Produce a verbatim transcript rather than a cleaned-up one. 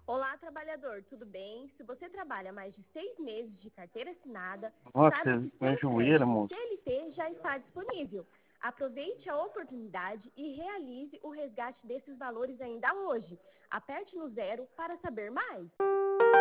Olá, trabalhador, tudo bem? Se você trabalha mais de seis meses de carteira assinada, saiba Nossa, que minha seu joelha, crédito moço. C L T já está disponível. Aproveite a oportunidade e realize o resgate desses valores ainda hoje. Aperte no zero para saber mais.